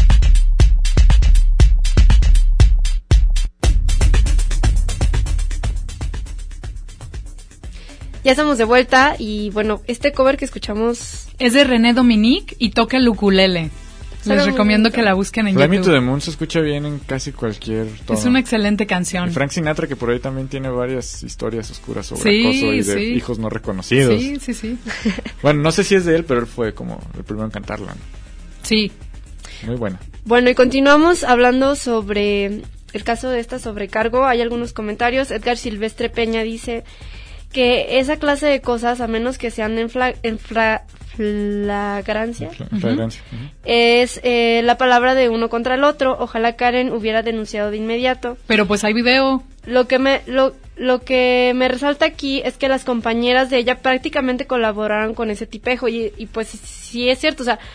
Ya estamos de vuelta y bueno, este cover que escuchamos... Es de René Dominique y toca el ukulele. Suena Les muy recomiendo bonito. que la busquen en Fly Me to the YouTube. Moon se escucha bien en casi cualquier tono. Es una excelente canción. Y Frank Sinatra, que por ahí también tiene varias historias oscuras sobre Sí, acoso y de sí. hijos no reconocidos. Sí, sí, sí. Bueno, no sé si es de él, pero él fue como el primero en cantarla, ¿no? Sí. Muy buena. Bueno, y continuamos hablando sobre el caso de esta sobrecargo. Hay algunos comentarios. Edgar Silvestre Peña dice que esa clase de cosas, a menos que sean en flagrancia, Flagrancia. Ujú. es la palabra de uno contra el otro. Ojalá Karen hubiera denunciado de inmediato. Pero pues hay video. Lo que me resalta aquí es que las compañeras de ella prácticamente colaboraron con ese tipejo y pues sí es cierto, o sea,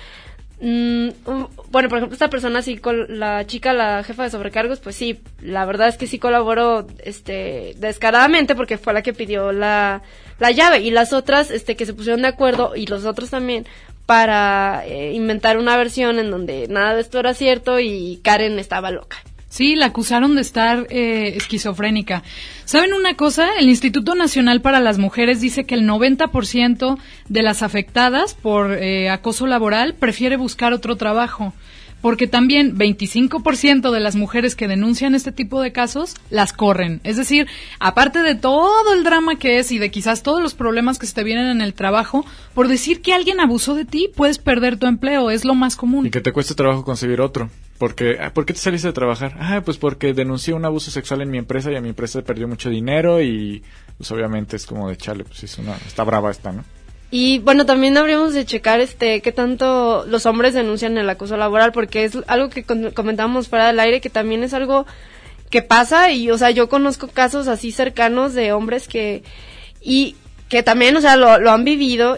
bueno, por ejemplo, esta persona sí, la chica, la jefa de sobrecargos, pues sí, la verdad es que sí colaboró, descaradamente porque fue la que pidió la llave y las otras, que se pusieron de acuerdo y los otros también para inventar una versión en donde nada de esto era cierto y Karen estaba loca. Sí, la acusaron de estar esquizofrénica. ¿Saben una cosa? El Instituto Nacional para las Mujeres dice que el 90% de las afectadas por acoso laboral prefiere buscar otro trabajo. Porque también 25% de las mujeres que denuncian este tipo de casos las corren. Es decir, aparte de todo el drama que es y de quizás todos los problemas que se te vienen en el trabajo, por decir que alguien abusó de ti, puedes perder tu empleo, es lo más común. Y que te cueste trabajo conseguir otro. Porque, ¿por qué te saliste de trabajar? Pues porque denuncié un abuso sexual en mi empresa y a mi empresa perdió mucho dinero y pues obviamente es como de chale, pues está brava esta, ¿no? Y bueno, también habríamos de checar qué tanto los hombres denuncian el acoso laboral, porque es algo que comentábamos fuera del aire, que también es algo que pasa y, o sea, yo conozco casos así cercanos de hombres que también, o sea, lo han vivido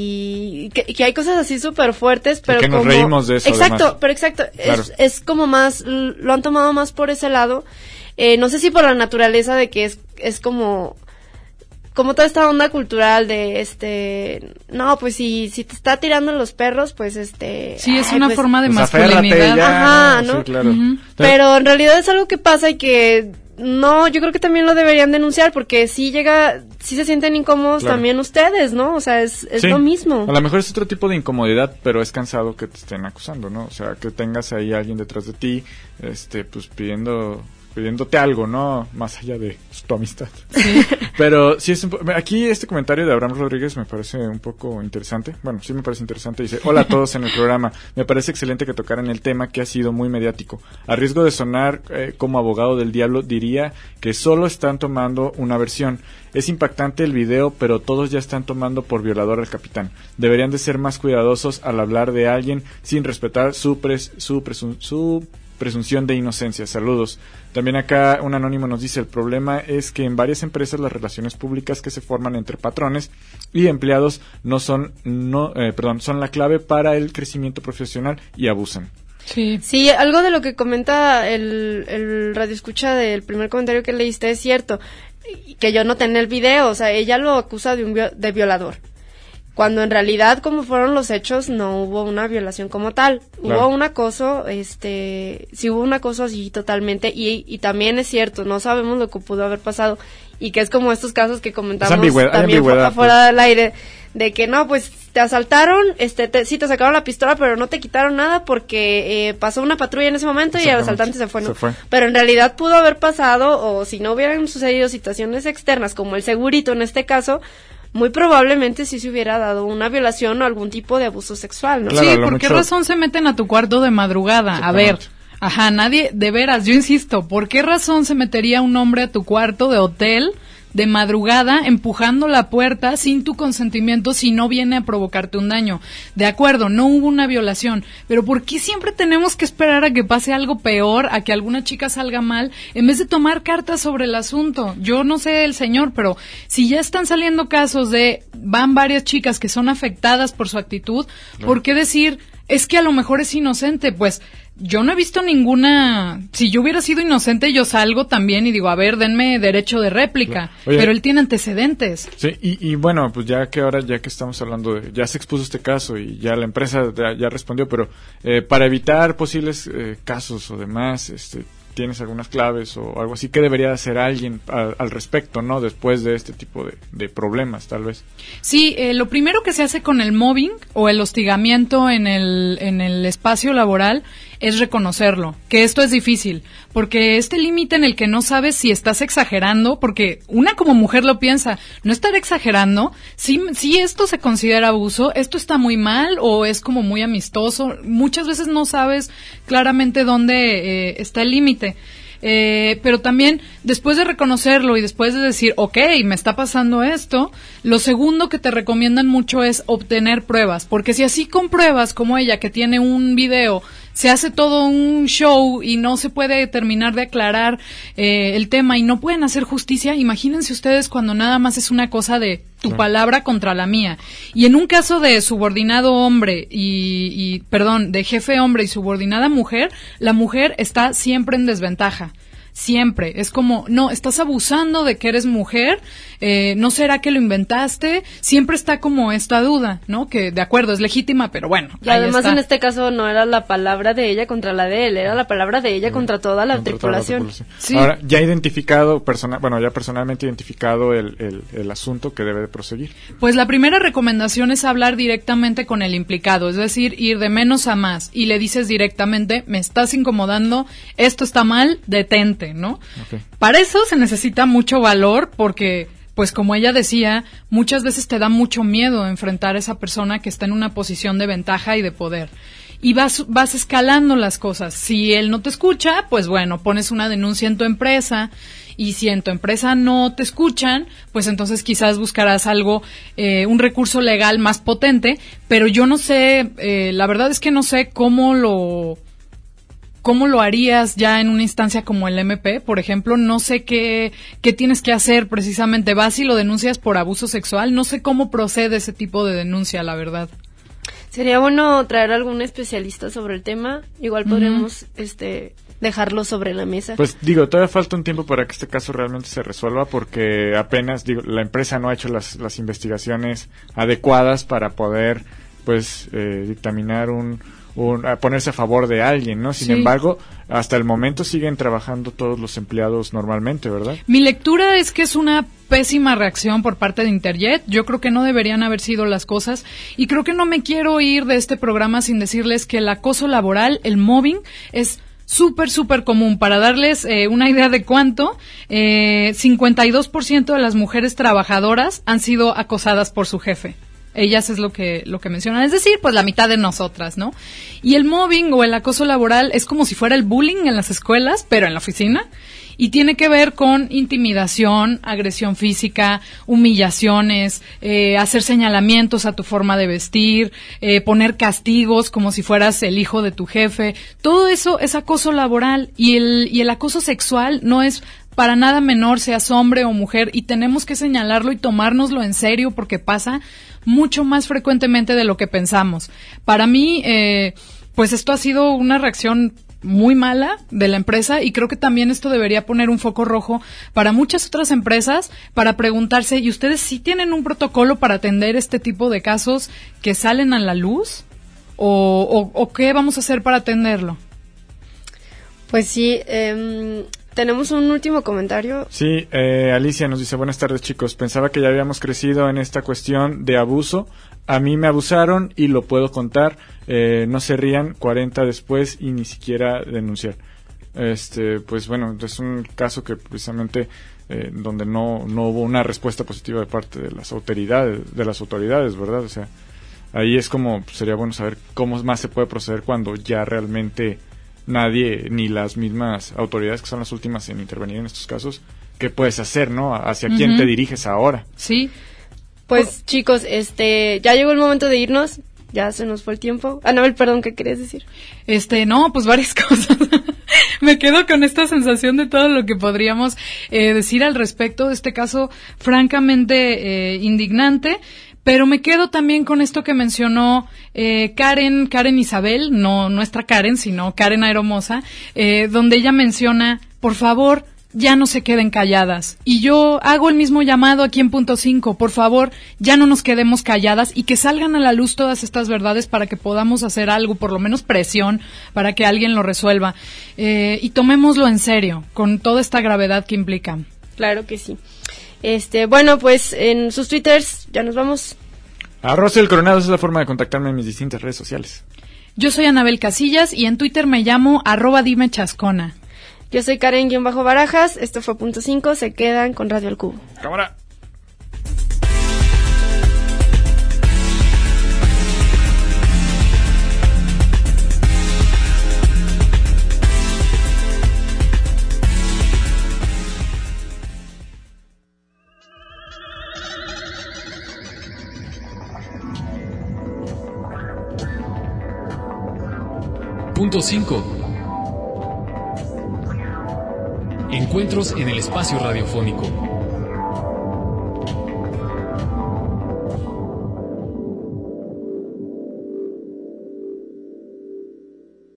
y que hay cosas así súper fuertes, pero que nos como... reímos de eso. Exacto, además. Claro. es como más, lo han tomado más por ese lado, no sé si por la naturaleza de que es como toda esta onda cultural de no, pues si te está tirando los perros, pues sí, es una pues, forma de pues masculinidad. Ajá, ¿no? Sí, claro. Uh-huh. Pero en realidad es algo que pasa y que no, yo creo que también lo deberían denunciar porque si se sienten incómodos Claro. también ustedes, ¿no? O sea, es Sí. lo mismo. A lo mejor es otro tipo de incomodidad, pero es cansado que te estén acusando, ¿no? O sea, que tengas ahí a alguien detrás de ti, pues pidiéndote algo, ¿no? Más allá de tu amistad. Sí. Pero sí aquí este comentario de Abraham Rodríguez me parece un poco interesante. Bueno, sí me parece interesante. Dice, hola a todos en el programa. Me parece excelente que tocaran el tema que ha sido muy mediático. A riesgo de sonar como abogado del diablo, diría que solo están tomando una versión. Es impactante el video, pero todos ya están tomando por violador al capitán. Deberían de ser más cuidadosos al hablar de alguien sin respetar su presunción de inocencia. Saludos. También acá un anónimo nos dice, el problema es que en varias empresas las relaciones públicas que se forman entre patrones y empleados son la clave para el crecimiento profesional y abusan. Sí, algo de lo que comenta el radioescucha del primer comentario que leíste es cierto, que yo noté en el video, o sea, ella lo acusa de violador. Cuando en realidad, como fueron los hechos, no hubo una violación como tal. Claro. Hubo un acoso, sí hubo un acoso así totalmente, y también es cierto, no sabemos lo que pudo haber pasado, y que es como estos casos que comentamos también afuera del aire, de que no, pues te asaltaron, sí te sacaron la pistola, pero no te quitaron nada porque pasó una patrulla en ese momento y el asaltante se fue, ¿no? Pero en realidad pudo haber pasado, o si no hubieran sucedido situaciones externas, como el segurito en este caso, muy probablemente sí se hubiera dado una violación o algún tipo de abuso sexual, ¿no? Claro, sí, ¿por qué razón se meten a tu cuarto de madrugada? A ver, nadie, de veras, yo insisto, ¿por qué razón se metería un hombre a tu cuarto de hotel de madrugada empujando la puerta sin tu consentimiento si no viene a provocarte un daño? De acuerdo, no hubo una violación, pero ¿por qué siempre tenemos que esperar a que pase algo peor, a que alguna chica salga mal, en vez de tomar cartas sobre el asunto? Yo no sé el señor, pero si ya están saliendo casos van varias chicas que son afectadas por su actitud, ¿por qué decir, es que a lo mejor es inocente? Pues yo no he visto ninguna. Si yo hubiera sido inocente, yo salgo también y digo, a ver, denme derecho de réplica. Oye, pero él tiene antecedentes. Sí, y bueno, pues ya que estamos hablando ya se expuso este caso y ya la empresa ya respondió, pero para evitar posibles casos o demás, ¿tienes algunas claves o algo así? ¿Qué debería hacer alguien al respecto, no? Después de este tipo de problemas, tal vez. Sí, lo primero que se hace con el mobbing o el hostigamiento en el espacio laboral es reconocerlo, que esto es difícil, porque este límite en el que no sabes si estás exagerando, porque una como mujer lo piensa, no estar exagerando, si esto se considera abuso, esto está muy mal o es como muy amistoso, muchas veces no sabes claramente dónde está el límite. Pero también después de reconocerlo y después de decir, okay, me está pasando esto, lo segundo que te recomiendan mucho es obtener pruebas, porque si así con pruebas como ella que tiene un video, se hace todo un show y no se puede terminar de aclarar el tema y no pueden hacer justicia, imagínense ustedes cuando nada más es una cosa de tu palabra contra la mía. Y en un caso de subordinado hombre de jefe hombre y subordinada mujer, la mujer está siempre en desventaja. Siempre, es como, no, estás abusando de que eres mujer, ¿no será que lo inventaste? Siempre está como esta duda, ¿no? Que de acuerdo, es legítima, pero bueno. Y además en este caso no era la palabra de ella contra la de él, era la palabra de ella contra toda la tripulación. Sí. Ahora, ya identificado, personalmente identificado el asunto que debe de proseguir. Pues la primera recomendación es hablar directamente con el implicado, es decir, ir de menos a más, y le dices directamente, me estás incomodando, esto está mal, detente, ¿no? Okay. Para eso se necesita mucho valor porque, pues como ella decía, muchas veces te da mucho miedo enfrentar a esa persona que está en una posición de ventaja y de poder. Y vas escalando las cosas. Si él no te escucha, pues bueno, pones una denuncia en tu empresa, y si en tu empresa no te escuchan, pues entonces quizás buscarás algo, un recurso legal más potente, pero yo no sé, la verdad es que no sé cómo lo harías ya en una instancia como el MP, por ejemplo. No sé qué tienes que hacer precisamente. Vas y lo denuncias por abuso sexual. No sé cómo procede ese tipo de denuncia, la verdad. Sería bueno traer algún especialista sobre el tema. Igual podríamos dejarlo sobre la mesa. Pues todavía falta un tiempo para que este caso realmente se resuelva, porque apenas, la empresa no ha hecho las investigaciones adecuadas para poder, pues, dictaminar a ponerse a favor de alguien, ¿no? Sin embargo, hasta el momento siguen trabajando todos los empleados normalmente, ¿verdad? Mi lectura es que es una pésima reacción por parte de Interjet. Yo creo que no deberían haber sido las cosas, y creo que no me quiero ir de este programa sin decirles que el acoso laboral, el mobbing, es súper común. Para darles una idea de cuánto, 52% de las mujeres trabajadoras han sido acosadas por su jefe. Ellas es lo que mencionan, es decir, pues la mitad de nosotras, ¿no? Y el mobbing o el acoso laboral es como si fuera el bullying en las escuelas, pero en la oficina. y tiene que ver con intimidación, agresión física, humillaciones, hacer señalamientos a tu forma de vestir, poner castigos como si fueras el hijo de tu jefe. Todo eso es acoso laboral, y el acoso sexual no es para nada menor, seas hombre o mujer, y tenemos que señalarlo y tomárnoslo en serio porque pasa mucho más frecuentemente de lo que pensamos. Para mí, pues esto ha sido una reacción muy mala de la empresa, y creo que también esto debería poner un foco rojo para muchas otras empresas, para preguntarse, ¿y ustedes sí tienen un protocolo para atender este tipo de casos que salen a la luz? ¿O qué vamos a hacer para atenderlo? Pues sí, tenemos un último comentario. Sí, Alicia nos dice, buenas tardes chicos, pensaba que ya habíamos crecido en esta cuestión de abuso, a mí me abusaron y lo puedo contar, no se rían, 40 después y ni siquiera denunciar. Pues bueno, es un caso que precisamente donde no hubo una respuesta positiva de parte de las autoridades, ¿verdad? O sea, ahí es como, sería bueno saber cómo más se puede proceder cuando ya realmente nadie, ni las mismas autoridades que son las últimas en intervenir en estos casos, ¿qué puedes hacer, no? ¿Hacia quién te diriges ahora? Sí. Pues chicos, ya llegó el momento de irnos, ya se nos fue el tiempo. Anabel, perdón, ¿qué querías decir? No, pues varias cosas. Me quedo con esta sensación de todo lo que podríamos decir al respecto de este caso francamente indignante. Pero me quedo también con esto que mencionó Karen Isabel, no nuestra Karen, sino Karen Aeromosa, donde ella menciona, por favor, ya no se queden calladas. Y yo hago el mismo llamado aquí en Punto 5, por favor, ya no nos quedemos calladas y que salgan a la luz todas estas verdades para que podamos hacer algo, por lo menos presión, para que alguien lo resuelva. Y tomémoslo en serio, con toda esta gravedad que implica. Claro que sí. Bueno, pues en sus twitters ya nos vamos. Rosel Coronado es la forma de contactarme en mis distintas redes sociales. Yo soy Anabel Casillas y en Twitter me llamo @dimechascona. Yo soy Karen-Barajas, esto fue Punto 5, se quedan con Radio al Cubo. Cámara. Punto 5. Encuentros en el espacio radiofónico.